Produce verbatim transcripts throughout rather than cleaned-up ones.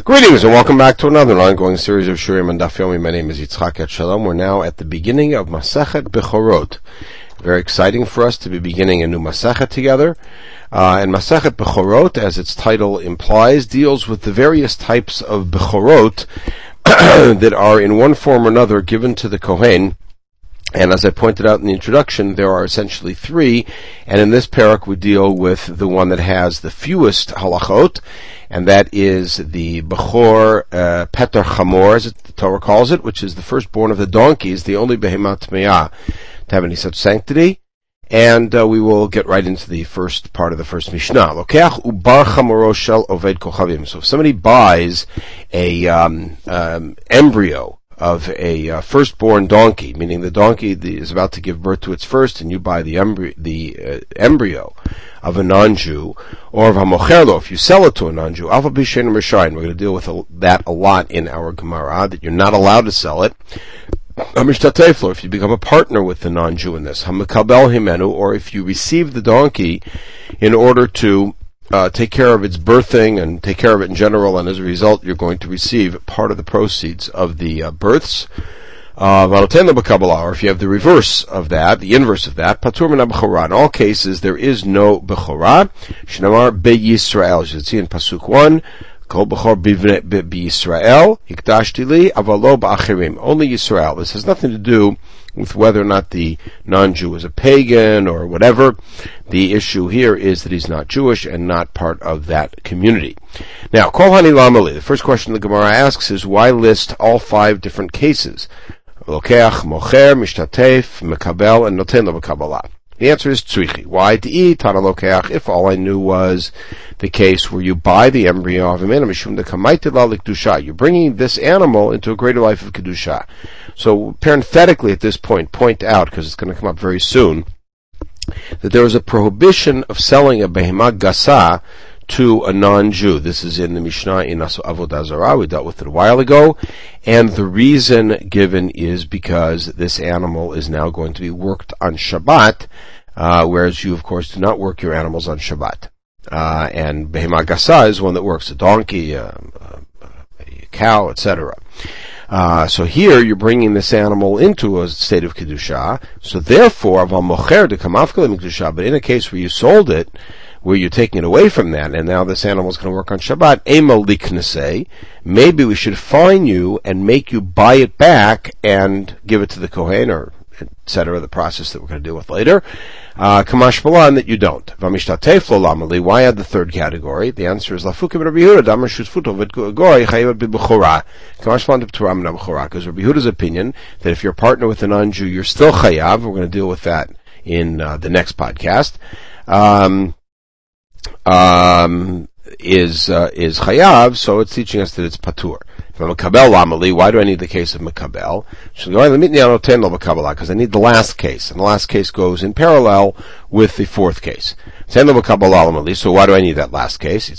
Greetings and welcome back to another ongoing series of Shurim and Daf Yomi. My name is Yitzchak Etshalom. We're now at the beginning of Masechet Bechorot. Very exciting for us to be beginning a new Masechet together. Uh, and Masechet Bechorot, as its title implies, deals with the various types of Bechorot that are in one form or another given to the Kohen. And as I pointed out in the introduction, there are essentially three, and in this parak we deal with the one that has the fewest halachot, and that is the Bechor uh, Peter Chamor, as the Torah calls it, which is the firstborn of the donkeys, the only Behemat Tmeah to have any such sanctity. And uh, we will get right into the first part of the first Mishnah. Lokeach ubar chamoro shel oved kochavim. So if somebody buys a um, um, embryo of a uh, firstborn donkey, meaning the donkey is about to give birth to its first, and you buy the embryo, the uh, embryo of a non-Jew, or of a mocherlo, if you sell it to a non-Jew, alpha b'shein rishayin. We're going to deal with a, that a lot in our Gemara, that you're not allowed to sell it. Hamishtateflo, if you become a partner with the non-Jew in this, hamikabel himenu, or if you receive the donkey in order to Uh, take care of its birthing and take care of it in general, and as a result, you're going to receive part of the proceeds of the uh, births. Uh, or if you have the reverse of that, the inverse of that, patur min bechorah. In all cases, there is no bechorah. Shnamar beYisrael. You should see in pasuk one. Kol bechor beYisrael hikdashti li avalo ba'achirim. Only Yisrael. This has nothing to do with whether or not the non-Jew is a pagan or whatever. The issue here is that he's not Jewish and not part of that community. Now, Kol Hani Lamali, the first question the Gemara asks is, why list all five different cases? Lokeach, Mocher, Mishtatef, Mekabel, and Noten lo b'Kabbalah. The answer is tzrichi. Why? T'i tana lokeach, if all I knew was the case where you buy the embryo of a man, mishum dekamayti la l'kedusha. You're bringing this animal into a greater life of kedusha. So, parenthetically at this point, point out, because it's going to come up very soon, that there is a prohibition of selling a behemah gasa to a non-Jew. This is in the Mishnah in Avodah Zarah. We dealt with it a while ago. And the reason given is because this animal is now going to be worked on Shabbat, uh, whereas you, of course, do not work your animals on Shabbat. Uh, and behemah gasa is one that works a donkey, uh, a cow, et cetera. Uh, so here you're bringing this animal into a state of kedusha. So therefore, aval mocher dekamafkalim kedusha. But in a case where you sold it, where you're taking it away from that, and now this animal is going to work on Shabbat, ema liknasei, maybe we should fine you and make you buy it back and give it to the Kohen, or et cetera, the process that we're going to deal with later. Uh, Kamash Balan, that you don't. Vamishtatef lo lamali, why add the third category? The answer is Lafukim Rabbi Yehuda, Damar Shutfuto Vidgoi, Chayivat B'Bechorah. Kamash Balan T'Pturam B'Bechorah, because Rabbi Yehuda's opinion that if you're a partner with a non-Jew, you're still Chayav. We're going to deal with that in uh, the next podcast. Um, um, is, uh, is Chayav, so it's teaching us that it's Patur. Mekabel Lamali, why do I need the case of Mekabel? Because I need the last case, and the last case goes in parallel with the fourth case. So why do I need that last case?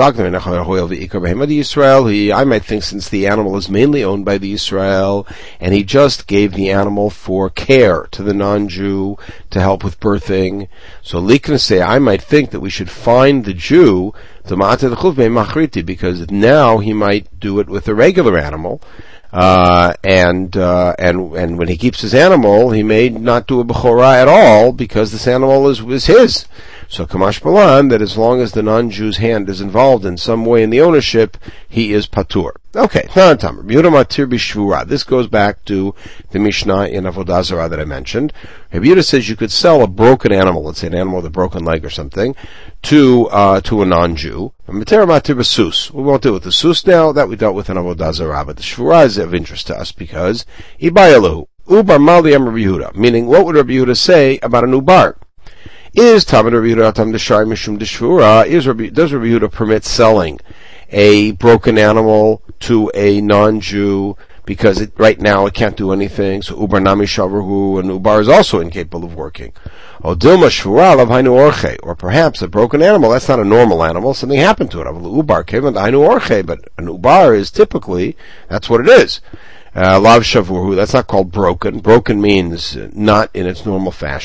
I might think since the animal is mainly owned by the Israel, and he just gave the animal for care to the non-Jew to help with birthing, so say I might think that we should find the Jew because now he might do it with a regular animal, uh, and, uh, and, and when he keeps his animal, he may not do a bechorah at all because this animal is, is his. So Kamash Balan, that as long as the non-Jew's hand is involved in some way in the ownership, he is patur. Okay, this goes back to the Mishnah in Avodah Zarah that I mentioned. Rabbi Yehuda says you could sell a broken animal, let's say an animal with a broken leg or something, to uh, to a non-Jew. We won't deal with the sus now, that we dealt with in Avodah Zarah, but the shvura is of interest to us because ibayalahu ubar mal di Rabbi Yehuda, meaning what would Rabbi Yehuda say about an ubar? Is Tamid Rabbi Yehuda Tam Deshai Mishum Deshvura? Is Rabbi, does Rabbi Yehuda permit selling a broken animal to a non-Jew because it, right now it can't do anything? So Ubar Nami Shavruhu, and Ubar is also incapable of working. Or Dilma Shvura Lav Hainu Orche, or perhaps a broken animal, that's not a normal animal, something happened to it. Ubar Kevan Hainu Orche, but an Ubar is typically, that's what it is. Uh, Lav Shavruhu, that's not called broken. Broken means not in its normal fashion.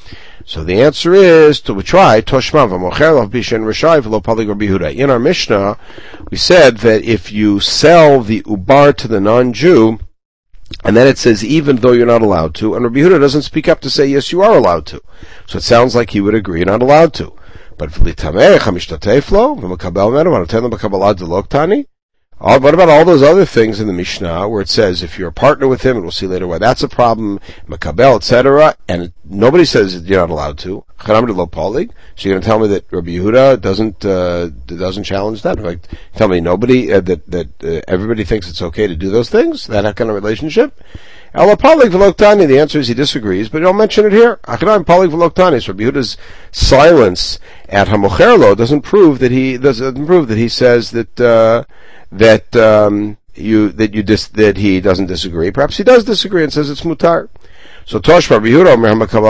So the answer is, to try, Toshma v'mocher lav bishen rishai v'lo palig Rabbi Yehuda. In our Mishnah, we said that if you sell the ubar to the non-Jew, and then it says, even though you're not allowed to, and Rabbi Yehuda doesn't speak up to say, yes, you are allowed to. So it sounds like he would agree you're not allowed to. But v'litameh chamishtatef lo, v'mekabel menu, v'noten l'mekabelad deloktani. What about all those other things in the Mishnah where it says if you're a partner with him, and we'll see later why that's a problem, Makabel, et cetera, and nobody says that you're not allowed to. So you're going to tell me that Rabbi Yehuda doesn't uh, doesn't challenge that? In fact, tell me nobody uh, that that uh, everybody thinks it's okay to do those things, that kind of relationship. Ela Palik V'Loktani, the answer is he disagrees, but he don't mention it here. Achadam Palik V'Loktani. So Rabbi Yehuda's silence at Hamocherlo doesn't prove that he doesn't prove that he says that. Uh, that um, you that you dis, that he doesn't disagree. Perhaps he does disagree and says it's mutar. So Tosh Rabbi Yehuda,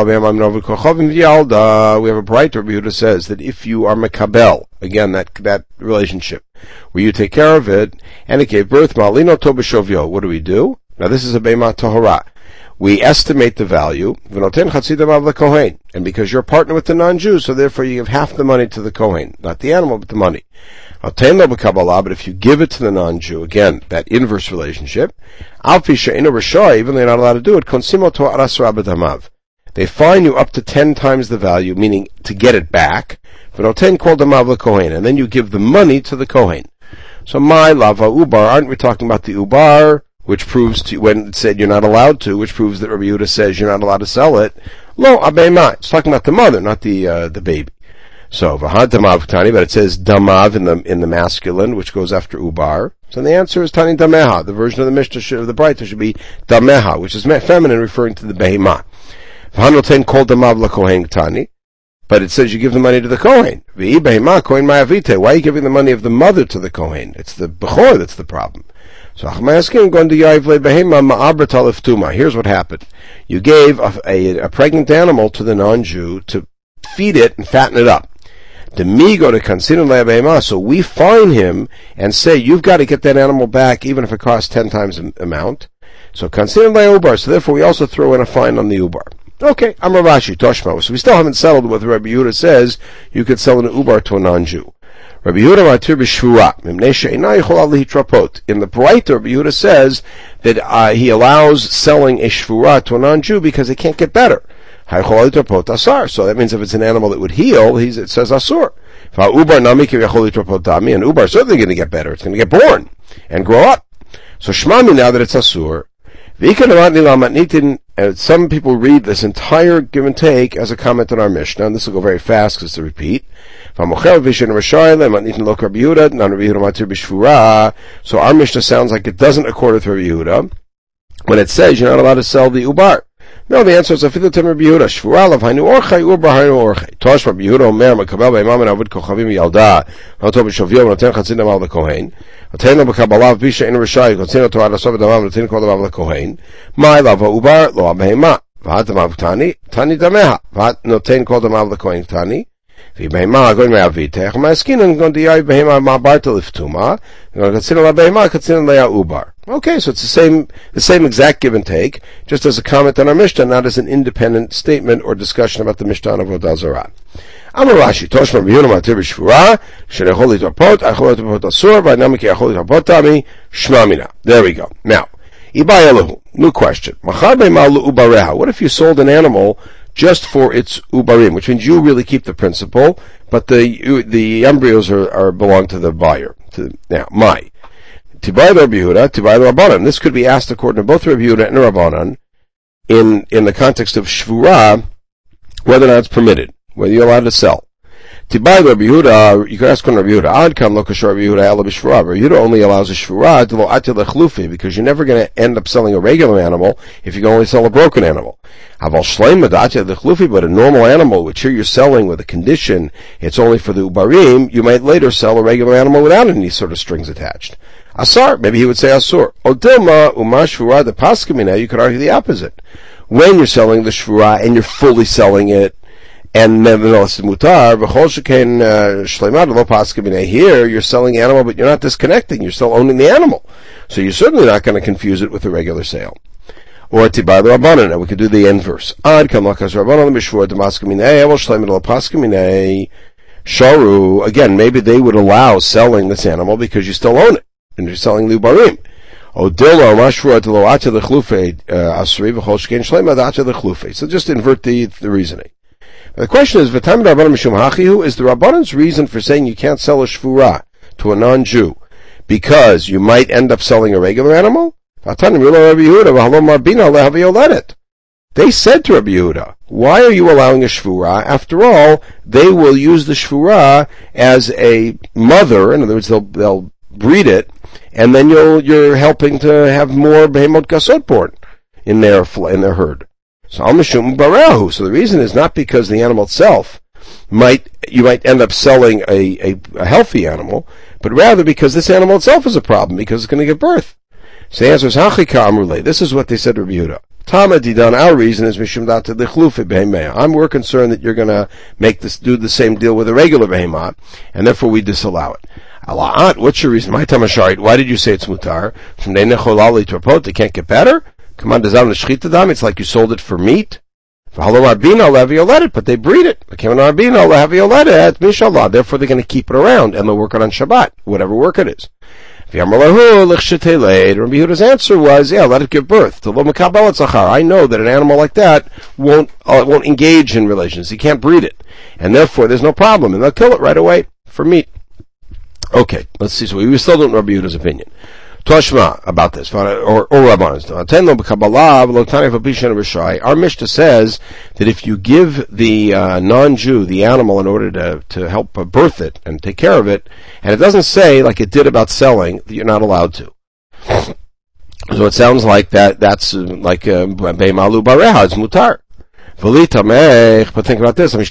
we have a bright Rabbi Yehuda says that if you are mekabel, again that that relationship where you take care of it and it gave birth, ma'alino to b'shovyo. What do we do? Now this is a beima tahora. We estimate the value, and because you're a partner with the non-Jew, so therefore you give half the money to the Kohen, not the animal, but the money. But if you give it to the non-Jew, again, that inverse relationship, even though you're not allowed to do it, they fine you up to ten times the value, meaning to get it back, and then you give the money to the Kohen. So my lava ubar, aren't we talking about the ubar, which proves to, when it said you're not allowed to, which proves that Rabbi Yehuda says you're not allowed to sell it. Lo abema. It's talking about the mother, not the uh, the baby. So v'had damav tani, but it says damav in the in the masculine, which goes after ubar. So the answer is tani dameha. The version of the Mishnah should, of the Braita should be dameha, which is feminine, referring to the behema. V'han noten kol damav lakohen tani. But it says you give the money to the Kohen. V'i behema kohen ma'avite. Why are you giving the money of the mother to the Kohen? It's the bechor that's the problem. So here's what happened. You gave a, a, a pregnant animal to the non-Jew to feed it and fatten it up. So we fine him and say, you've got to get that animal back even if it costs ten times the amount. So so therefore we also throw in a fine on the ubar. Okay, I'm Ravashi, Toshma. So we still haven't settled whether Rabbi Yehuda says you could sell an ubar to a non-Jew. Rabbi Yehuda matir b'shvura, mimnei she'ena yichola lihitrapot. In the Braita, Rabbi Yehuda says that uh, he allows selling a shvura to a non-Jew because it can't get better. Hayichola lihitrapot asar. So that means if it's an animal that would heal, he's, it says asur. Ubar nami kivyachol lihitrapot dami, and ubar is certainly going to get better. It's going to get born and grow up. So shmami now that it's asur. And some people read this entire give and take as a comment on our Mishnah, and this will go very fast because it's a repeat. So our Mishnah sounds like it doesn't accord with Rabbi Yehuda when it says you're not allowed to sell the ubar. No, the answer is Afilatim Rabbi Yehuda. Shvura lav hainu orchai ubar hainu orchai. Tosh Rabbi Yehuda omer makabel be'imam and avid kochavim yalda noto b'shovyo noten chatzin damav lekohen. Noten lo b'kabalav bisha in rishai noten lo torah lasov damav noten kol damav lekohen. My lava ubar lo abehema. V'hat damav tani tani dameha. V'hat noten kol damav lekohen tani. V'behema going me'avitech. Ma'askin and going to yai behema ma'barta liftuma. Katzin la behema katzin le'a ubar. Okay, so it's the same, the same exact give and take, just as a comment on our Mishnah, not as an independent statement or discussion about the Mishnah of Avodah Zarah. Amar Rashi, Toshma b'yuna matir b'shvura, shenechol litapot, achol litapot asur, v'anamiki achol litapot tami, shmamina. There we go. Now, Ibay Elahu, new question. Machar be'mal ubareha. What if you sold an animal just for its ubarim, which means you really keep the principal, but the the embryos are, are belong to the buyer. To, now, my. Tibai Rabbi Yehuda, Tibai Rabbanan. This could be asked according to both Rabbi Yehuda and Rabbanan in, in the context of Shvura, whether or not it's permitted, whether you're allowed to sell. Tibai Rabbi Yehuda, you could ask on Rabbi Yehuda, Ad kam lo kashar Rabbi Yehuda ela b'shvura. Rabbi Yehuda only allows a Shvura to lo ati lechlufi, because you're never going to end up selling a regular animal if you can only sell a broken animal. Aval shleim madati lechlufi, but a normal animal, which here you're selling with a condition, it's only for the ubarim, you might later sell a regular animal without any sort of strings attached. Asar, maybe he would say asur. Odilma uma shvura de paskamina, you could argue the opposite. When you're selling the shvura and you're fully selling it, and nevertheless mutar, v'chol sheken shleimad lo paskamina, here you're selling animal, but you're not disconnecting, you're still owning the animal. So you're certainly not going to confuse it with a regular sale. Or Tibar the Rabbanan. Now we could do the inverse. Ad kam lakas Rabbanan b'shvur demaska minei evel shleim el paska minei sharu. Again, maybe they would allow selling this animal because you still own it and you're selling liubarim. Odilo mashvur delo acha lechlufe asri v'chol shkein shleim ad acha lechlufe. So just invert the the reasoning. Now the question is, v'tam Rabbanan mishum hachihu, is the Rabbanan's reason for saying you can't sell a shvura to a non-Jew because you might end up selling a regular animal? They said to Rabbi Yehuda, why are you allowing a shvura? After all, they will use the shvura as a mother. In other words, they'll, they'll breed it, and then you'll, you're helping to have more behemot gasot born in their, in their herd. So Al-Mishum Barahu. So the reason is not because the animal itself might, you might end up selling a, a, a healthy animal, but rather because this animal itself is a problem, because it's going to give birth. So the answer is, this is what they said to Rabbi Yehuda. Tama didan, our reason is mishum data dechlufe behemeya. I'm more concerned that you're going to make this, do the same deal with a regular behemah, and therefore we disallow it. Ala'at, what's your reason? My tamasharit, why did you say it's mutar? From they necholali to they can't get better? Come on, it's like you sold it for meat. Let it, but they breed it. Therefore they're going to keep it around, and they'll work it on Shabbat, whatever work it is. Rabbi Yehuda's answer was, yeah, let it give birth. I know that an animal like that won't uh, won't engage in relations. He can't breed it. And therefore, there's no problem. And they'll kill it right away for meat. Okay, let's see. So we still don't know Rabbi Yehuda's opinion. Toshma about this, or, or Rabbanans. Our Mishnah says that if you give the uh, non-Jew the animal in order to, to help birth it and take care of it, and it doesn't say, like it did about selling, that you're not allowed to. So it sounds like that, that's uh, like Beimalu Bareha, it's mutar. But think about this. When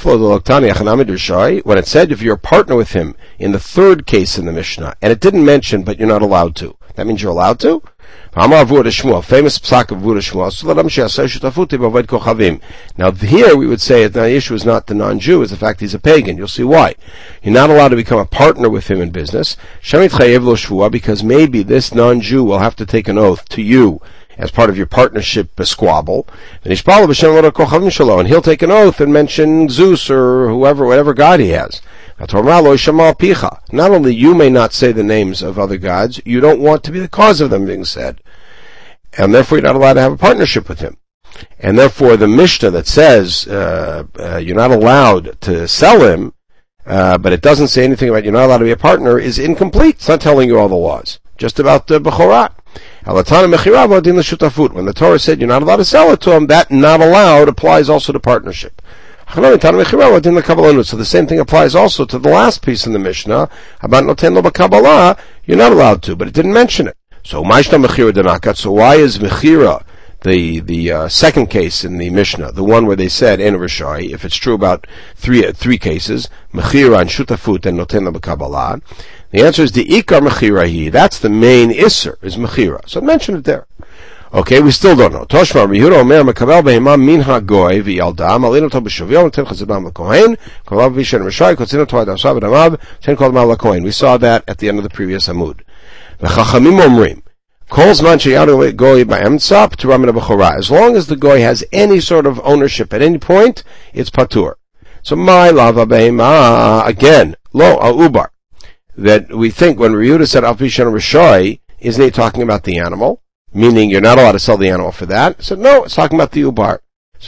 it said if you're a partner with him in the third case in the Mishnah, and it didn't mention, but you're not allowed to, that means you're allowed to? Famous psak of Vuda Shmuel. Now here we would say that the issue is not the non-Jew, it's the fact he's a pagan. You'll see why. You're not allowed to become a partner with him in business, because maybe this non-Jew will have to take an oath to you as part of your partnership squabble, and he'll take an oath and mention Zeus or whoever, whatever god he has. Not only you may not say the names of other gods, you don't want to be the cause of them being said, and therefore you're not allowed to have a partnership with him. And therefore the Mishnah that says uh, uh, you're not allowed to sell him, uh, but it doesn't say anything about you're not allowed to be a partner, is incomplete. It's not telling you all the laws. Just about the Bechorat. When the Torah said you're not allowed to sell it to him, that not allowed applies also to partnership. So the same thing applies also to the last piece in the Mishnah about noten lo b'Kabbalah. You're not allowed to, but it didn't mention it. So so why is mechira the the uh, second case in the Mishnah, the one where they said en rishai, if it's true about three uh, three cases, mechira and shutafut and noten lo b'Kabbalah? The answer is the ikar mechirahi. That's the main isser, is mechira. So mention it there. Okay, we still don't know. Toshma Rabbi Yehuda Omer mekabel behema min hagoy v'yalda malin oto b'shaviyom ten chazedam l'kohen kolav v'shen rishai kotzin oto adamsav adamav ten kol mal l'kohen. We saw that at the end of the previous Amud. V'chachamim omrim kol zman sheyadu goy ba'emtza p'tura min ha'bechora. As long as the goy has any sort of ownership at any point, it's patur. So my lava behema again lo ha'ubar. That we think when Rabbi Yehuda said Al Pishan Rishai, isn't he talking about the animal? Meaning you're not allowed to sell the animal for that? He said, no, it's talking about the ubar. So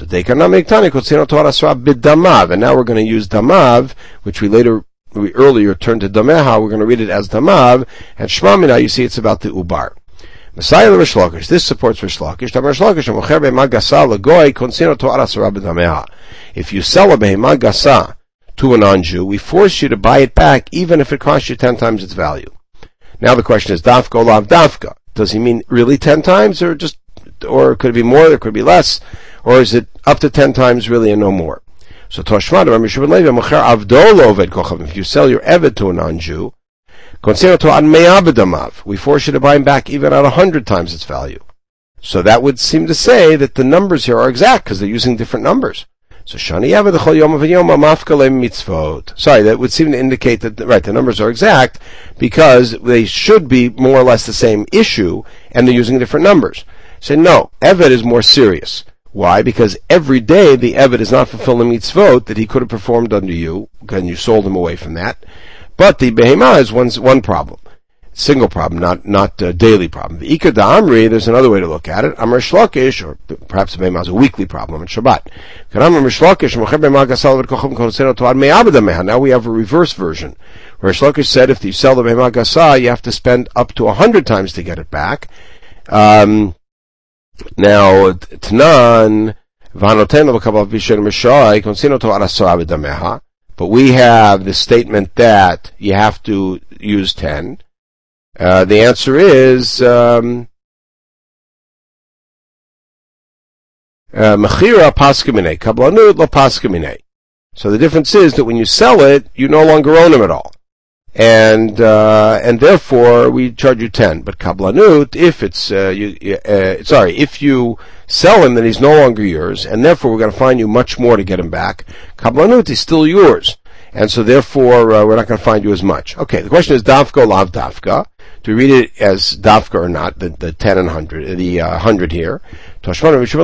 and now we're going to use damav, which we later, we earlier turned to dameha, we're going to read it as damav, and shmami now you see it's about the ubar. Messiah the Rish Lakish, this supports Rish Lakish. If you sell a behemah gasa to a non-Jew, we force you to buy it back even if it costs you ten times its value. Now the question is, dafka olav dafka. Does he mean really ten times, or just, or could it be more, or could it be less, or is it up to ten times really and no more? So Toshma, if you sell your eved to a non-Jew, we force you to buy him back even at a hundred times its value. So that would seem to say that the numbers here are exact, because they're using different numbers. So Shani Yaveh the Chol Yom V'Yom Mafkalei Mitzvot. Sorry, that would seem to indicate that, right, the numbers are exact, because they should be more or less the same issue, and they're using different numbers. Say, no, Eved is more serious. Why? Because every day the Eved is not fulfilling mitzvot that he could have performed under you, and you sold him away from that. But the Behemah is one, one problem. Single problem, not not a daily problem. The Ika da Amri, there's another way to look at it. Amr Shlokish, or perhaps the Behemah is a weekly problem on Shabbat. Now we have a reverse version, where Shlokish said if you sell the Behemah Gasa, you have to spend up to a hundred times to get it back. Um, now, Tnan, but we have the statement that you have to use ten. Uh, the answer is, um, Mechira paskimine, kablanut lo paskimine. So the difference is that when you sell it, you no longer own him at all. And, uh, and therefore we charge you ten. But kablanut, if it's, uh, you, uh, sorry, if you sell him, then he's no longer yours, and therefore we're going to fine you much more to get him back. Kablanut is still yours. And so therefore, uh, we're not going to find you as much. Okay, the question is dafka, lav dafka. Do we read it as dafka or not? The, the ten and hundred, the uh, hundred here. Now we have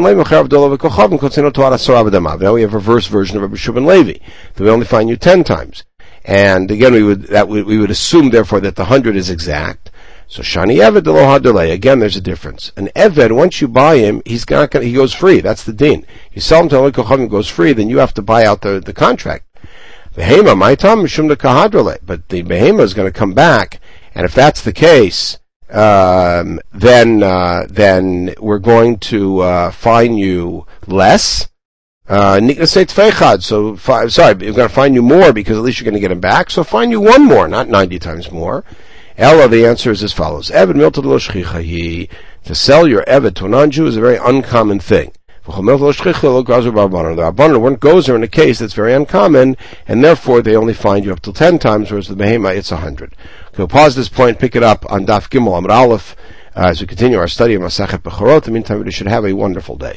a reverse version of Rabbi Shubin Levi. That we only find you ten times. And again, we would, that we, we would assume therefore that the hundred is exact. So Shani Eved lo hadalei. Again, there's a difference. An Eved, once you buy him, he's not gonna, he goes free. That's the din. You sell him to Eloi Kochavim, goes free, then you have to buy out the, the contract. Behema, my tam mishum de kahadrele. But the Behema is going to come back, and if that's the case, um, then uh, then we're going to uh, fine you less. Uh, so fi- sorry, we're going to fine you more because at least you're going to get him back. So fine you one more, not ninety times more. Ella, the answer is as follows: Eved miltad lo shchichahi. To sell your Eved to a non-Jew is a very uncommon thing. The Rabbanan weren't gozer in a case that's very uncommon, and therefore they only find you up till ten times, whereas the Behema, it's a hundred. Okay, we'll pause this point, pick it up on Daf Gimel Amud Aleph, uh, as we continue our study of Masechet Bechorot. In the meantime, we should have a wonderful day.